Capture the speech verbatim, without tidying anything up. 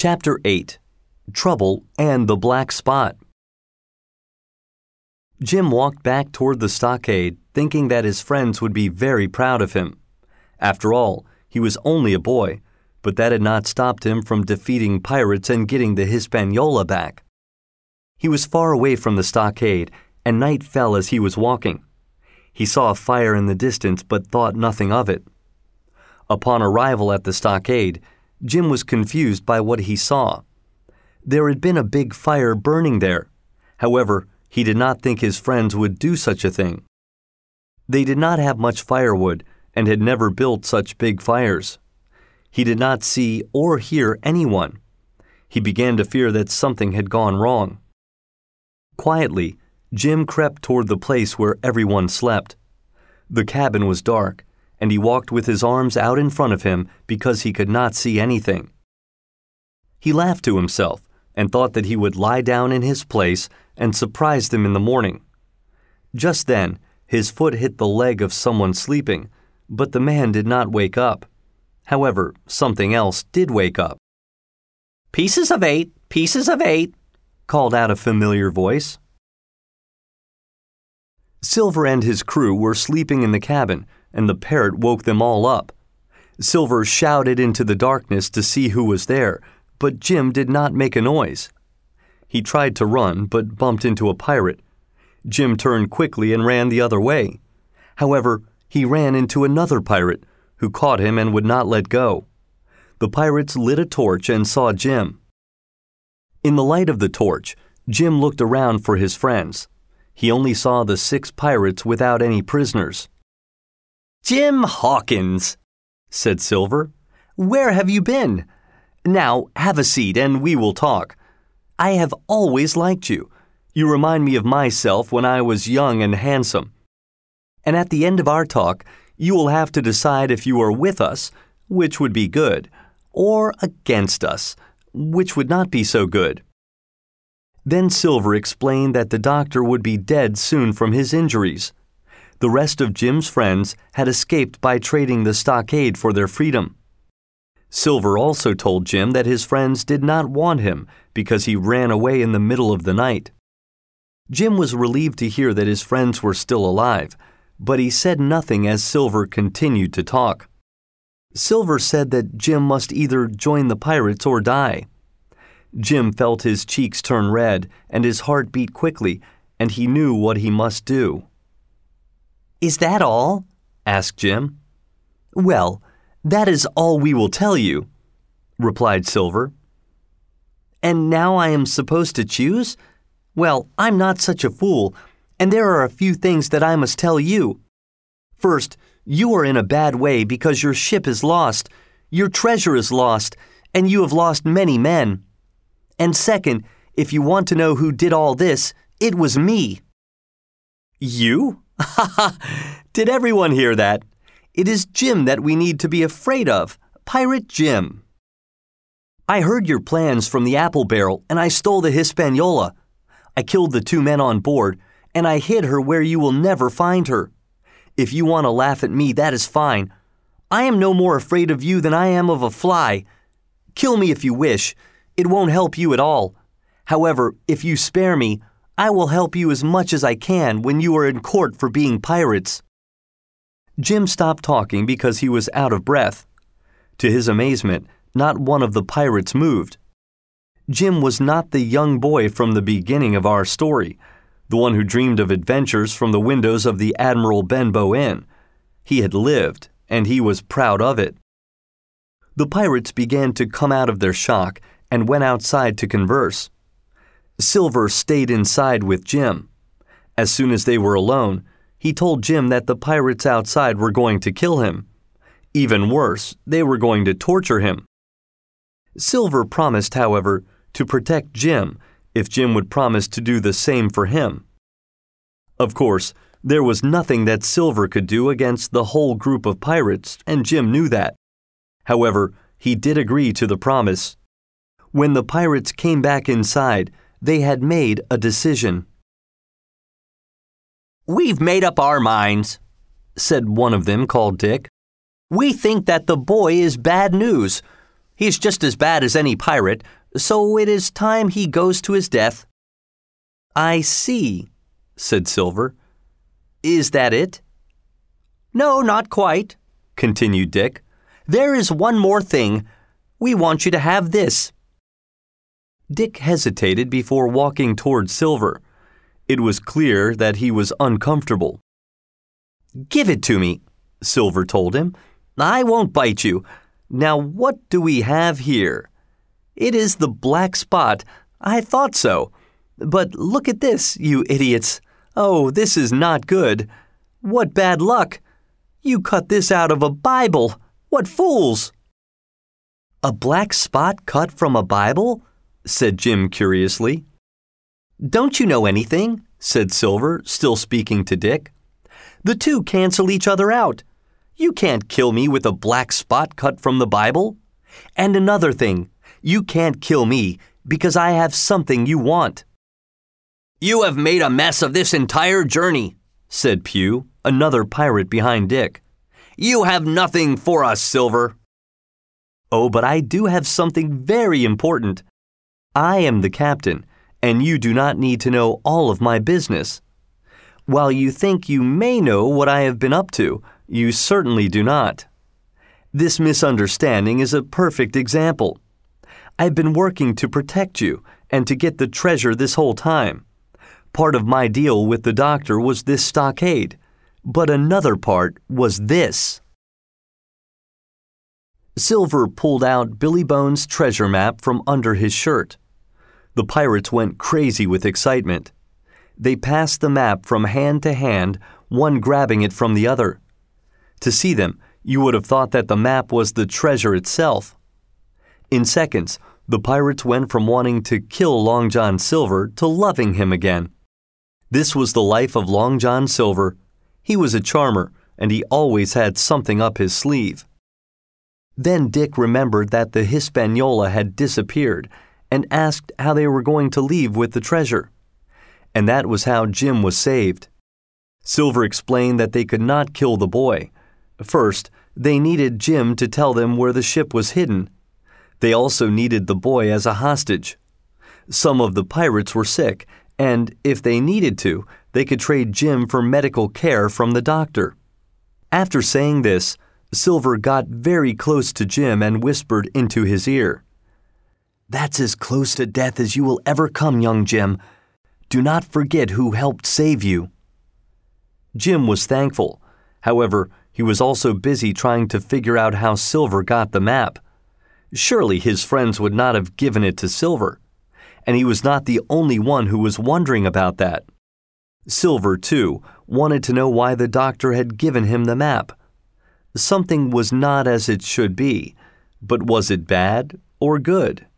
Chapter eight. Trouble and the Black Spot. Jim walked back toward the stockade, thinking that his friends would be very proud of him. After all, he was only a boy, but that had not stopped him from defeating pirates and getting the Hispaniola back. He was far away from the stockade, and night fell as he was walking. He saw a fire in the distance but thought nothing of it. Upon arrival at the stockade, Jim was confused by what he saw. There had been a big fire burning there. However, he did not think his friends would do such a thing. They did not have much firewood and had never built such big fires. He did not see or hear anyone. He began to fear that something had gone wrong. Quietly, Jim crept toward the place where everyone slept. The cabin was dark, and he walked with his arms out in front of him because he could not see anything. He laughed to himself and thought that he would lie down in his place and surprise them in the morning. Just then, his foot hit the leg of someone sleeping, but the man did not wake up. However, something else did wake up. "Pieces of eight, pieces of eight," called out a familiar voice. Silver and his crew were sleeping in the cabin, and the parrot woke them all up. Silver shouted into the darkness to see who was there, but Jim did not make a noise. He tried to run, but bumped into a pirate. Jim turned quickly and ran the other way. However, he ran into another pirate, who caught him and would not let go. The pirates lit a torch and saw Jim. In the light of the torch, Jim looked around for his friends. He only saw the six pirates without any prisoners. "Jim Hawkins," said Silver, "where have you been? Now, have a seat and we will talk. I have always liked you. You remind me of myself when I was young and handsome. And at the end of our talk, you will have to decide if you are with us, which would be good, or against us, which would not be so good." Then Silver explained that the doctor would be dead soon from his injuries. The rest of Jim's friends had escaped by trading the stockade for their freedom. Silver also told Jim that his friends did not want him because he ran away in the middle of the night. Jim was relieved to hear that his friends were still alive, but he said nothing as Silver continued to talk. Silver said that Jim must either join the pirates or die. Jim felt his cheeks turn red and his heart beat quickly, and he knew what he must do. "Is that all?" asked Jim. "Well, that is all we will tell you," replied Silver. "And now I am supposed to choose? Well, I'm not such a fool, and there are a few things that I must tell you. First, you are in a bad way because your ship is lost, your treasure is lost, and you have lost many men. And second, if you want to know who did all this, it was me." "You? Ha ha! Did everyone hear that? It is Jim that we need to be afraid of, Pirate Jim." "I heard your plans from the apple barrel, and I stole the Hispaniola. I killed the two men on board, and I hid her where you will never find her. If you want to laugh at me, that is fine. I am no more afraid of you than I am of a fly. Kill me if you wish. It won't help you at all. However, if you spare me, I will help you as much as I can when you are in court for being pirates." Jim stopped talking because he was out of breath. To his amazement, not one of the pirates moved. Jim was not the young boy from the beginning of our story, the one who dreamed of adventures from the windows of the Admiral Benbow Inn. He had lived, and he was proud of it. The pirates began to come out of their shock and went outside to converse. Silver stayed inside with Jim. As soon as they were alone, he told Jim that the pirates outside were going to kill him. Even worse, they were going to torture him. Silver promised, however, to protect Jim if Jim would promise to do the same for him. Of course, there was nothing that Silver could do against the whole group of pirates, and Jim knew that. However, he did agree to the promise. When the pirates came back inside, they had made a decision. "We've made up our minds," said one of them called Dick. "We think that the boy is bad news. He's just as bad as any pirate, so it is time he goes to his death." "I see," said Silver. "Is that it?" "No, not quite," continued Dick. "There is one more thing. We want you to have this." Dick hesitated before walking toward Silver. It was clear that he was uncomfortable. "Give it to me," Silver told him. "I won't bite you. Now, what do we have here? It is the black spot. I thought so. But look at this, you idiots. Oh, this is not good. What bad luck. You cut this out of a Bible. What fools!" "A black spot cut from a Bible?" said Jim curiously. "Don't you know anything?" said Silver, still speaking to Dick. "The two cancel each other out. You can't kill me with a black spot cut from the Bible. And another thing, you can't kill me because I have something you want." "You have made a mess of this entire journey," said Pew, another pirate behind Dick. "You have nothing for us, Silver." "Oh, but I do have something very important. I am the captain, and you do not need to know all of my business. While you think you may know what I have been up to, you certainly do not. This misunderstanding is a perfect example. I've been working to protect you and to get the treasure this whole time. Part of my deal with the doctor was this stockade, but another part was this." Silver pulled out Billy Bones' treasure map from under his shirt. The pirates went crazy with excitement. They passed the map from hand to hand, one grabbing it from the other. To see them, you would have thought that the map was the treasure itself. In seconds, the pirates went from wanting to kill Long John Silver to loving him again. This was the life of Long John Silver. He was a charmer, and he always had something up his sleeve. Then Dick remembered that the Hispaniola had disappeared and asked how they were going to leave with the treasure. And that was how Jim was saved. Silver explained that they could not kill the boy. First, they needed Jim to tell them where the ship was hidden. They also needed the boy as a hostage. Some of the pirates were sick, and if they needed to, they could trade Jim for medical care from the doctor. After saying this, Silver got very close to Jim and whispered into his ear, "That's as close to death as you will ever come, young Jim. Do not forget who helped save you." Jim was thankful. However, he was also busy trying to figure out how Silver got the map. Surely his friends would not have given it to Silver, and he was not the only one who was wondering about that. Silver, too, wanted to know why the doctor had given him the map. Something was not as it should be, but was it bad or good?